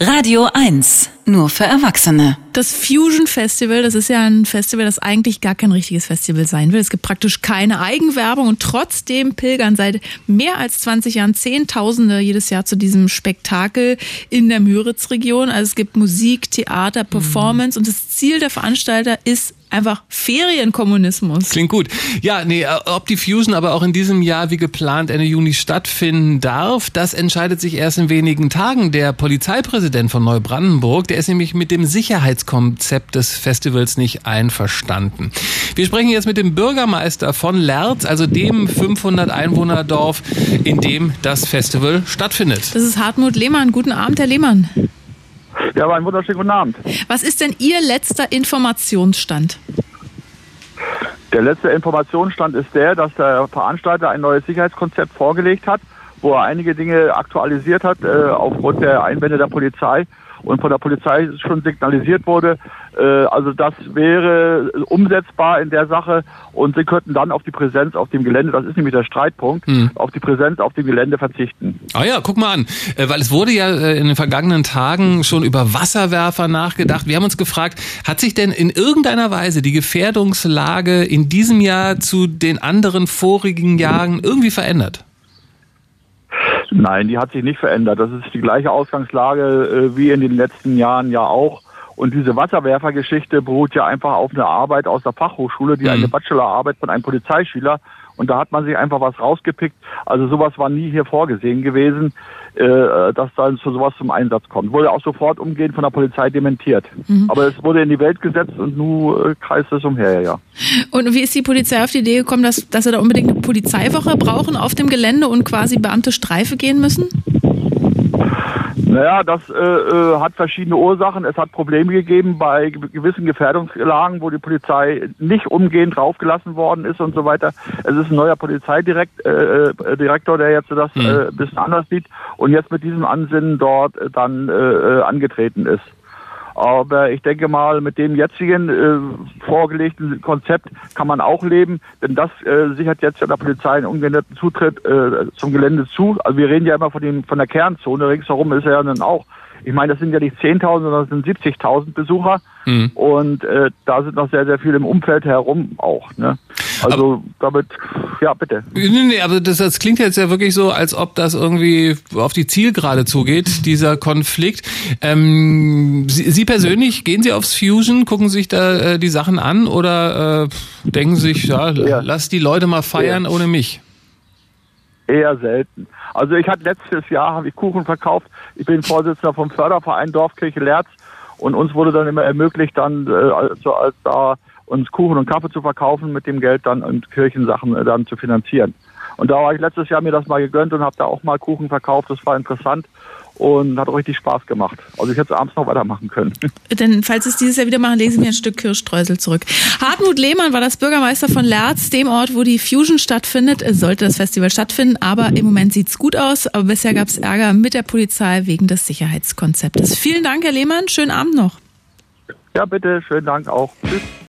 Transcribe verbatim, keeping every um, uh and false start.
Radio eins, nur für Erwachsene. Das Fusion Festival, das ist ja ein Festival, das eigentlich gar kein richtiges Festival sein will. Es gibt praktisch keine Eigenwerbung und trotzdem pilgern seit mehr als zwanzig Jahren Zehntausende jedes Jahr zu diesem Spektakel in der Müritz-Region. Also es gibt Musik, Theater, Performance und das Ziel der Veranstalter ist einfach Ferienkommunismus. Klingt gut. Ja, nee, ob die Fusion aber auch in diesem Jahr wie geplant Ende Juni stattfinden darf, das entscheidet sich erst in wenigen Tagen. Der Polizeipräsident von Neubrandenburg, der ist nämlich mit dem Sicherheitskonzept des Festivals nicht einverstanden. Wir sprechen jetzt mit dem Bürgermeister von Lerz, also dem fünfhundert Einwohner-Dorf, in dem das Festival stattfindet. Das ist Hartmut Lehmann. Guten Abend, Herr Lehmann. Ja, aber einen wunderschönen guten Abend. Was ist denn Ihr letzter Informationsstand? Der letzte Informationsstand ist der, dass der Veranstalter ein neues Sicherheitskonzept vorgelegt hat, wo er einige Dinge aktualisiert hat, äh, aufgrund der Einwände der Polizei und von der Polizei schon signalisiert wurde. Äh, also das wäre umsetzbar in der Sache und sie könnten dann auf die Präsenz auf dem Gelände, das ist nämlich der Streitpunkt, hm. auf die Präsenz auf dem Gelände verzichten. Ah ja, guck mal an, äh, weil es wurde ja äh, in den vergangenen Tagen schon über Wasserwerfer nachgedacht. Wir haben uns gefragt, hat sich denn in irgendeiner Weise die Gefährdungslage in diesem Jahr zu den anderen vorigen Jahren irgendwie verändert? Nein, die hat sich nicht verändert. Das ist die gleiche Ausgangslage äh, wie in den letzten Jahren ja auch. Und diese Wasserwerfergeschichte beruht ja einfach auf einer Arbeit aus der Fachhochschule, die mhm. eine Bachelorarbeit von einem Polizeischüler. Und da hat man sich einfach was rausgepickt. Also sowas war nie hier vorgesehen gewesen, äh, dass dann zu sowas zum Einsatz kommt. Wurde auch sofort umgehend von der Polizei dementiert. Mhm. Aber es wurde in die Welt gesetzt und nun äh, kreist es umher, ja. Und wie ist die Polizei auf die Idee gekommen, dass, dass sie da unbedingt eine Polizeiwoche brauchen auf dem Gelände und quasi Beamte Streife gehen müssen? Naja, das äh, äh, hat verschiedene Ursachen. Es hat Probleme gegeben bei gewissen Gefährdungslagen, wo die Polizei nicht umgehend draufgelassen worden ist und so weiter. Es ist ein neuer Polizeidirektor, äh, Direktor, der jetzt das äh, ein bisschen anders sieht und jetzt mit diesem Ansinnen dort äh, dann äh, angetreten ist. Aber ich denke mal, mit dem jetzigen äh, vorgelegten Konzept kann man auch leben, denn das äh, sichert jetzt ja der Polizei einen ungehinderten Zutritt äh, zum Gelände zu. Also wir reden ja immer von, dem, von der Kernzone, ringsherum ist ja dann auch. Ich meine, das sind ja nicht zehntausend, sondern das sind siebzigtausend Besucher mhm. und äh, da sind noch sehr, sehr viele im Umfeld herum auch. Ne? Also aber, damit, ja bitte. Nee, nee, aber das, das klingt jetzt ja wirklich so, als ob das irgendwie auf die Zielgerade zugeht, dieser Konflikt. Ähm, Sie, Sie persönlich, gehen Sie aufs Fusion, gucken sich da äh, die Sachen an oder äh, denken sich, ja, ja, lass die Leute mal feiern ja. ohne mich? Eher selten. Also ich hatte letztes Jahr, habe ich Kuchen verkauft. Ich bin Vorsitzender vom Förderverein Dorfkirche Lerz und uns wurde dann immer ermöglicht, dann äh, also als da uns Kuchen und Kaffee zu verkaufen, mit dem Geld dann und Kirchensachen äh, dann zu finanzieren. Und da war ich letztes Jahr mir das mal gegönnt und habe da auch mal Kuchen verkauft. Das war interessant und hat richtig Spaß gemacht. Also ich hätte abends noch weitermachen können. Denn falls es dieses Jahr wieder machen, lesen wir ein Stück Kirschstreusel zurück. Hartmut Lehmann war das Bürgermeister von Lerz, dem Ort, wo die Fusion stattfindet. Es sollte das Festival stattfinden, aber im Moment sieht's gut aus. Aber bisher gab es Ärger mit der Polizei wegen des Sicherheitskonzeptes. Vielen Dank, Herr Lehmann. Schönen Abend noch. Ja, bitte. Schönen Dank auch. Tschüss.